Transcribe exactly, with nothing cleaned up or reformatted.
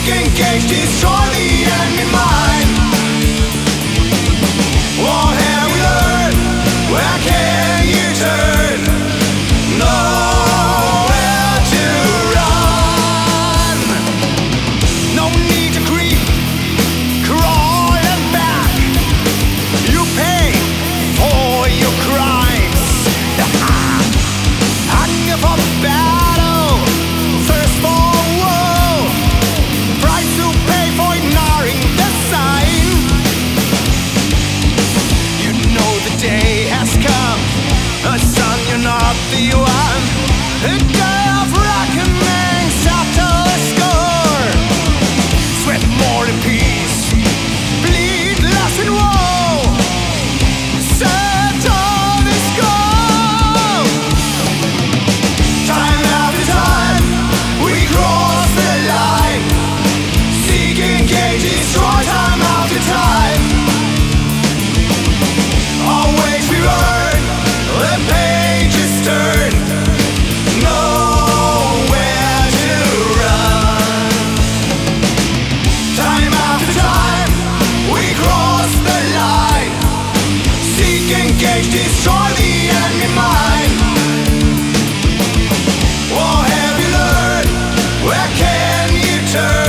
engage, destroy the enemy mind. What have we learned? Where can you turn? Nowhere to run. No need to creep, crawling back. You pay for your crimes. Hunger for battle, thirst for war, price to pay for ignoring the sign. You know the day has come, uh, son, you're not the one. A day of reckoning, settle the score. Sweat more in peace, bleed less in war. Settle the score. Time after time, we cross the line. Seek, engage, destroy time after time. Always we learn, the pages turn. Nowhere to run. Time after time, we cross the line. Seek, engage, destroy the enemy mind. What have you learned? Where can you turn?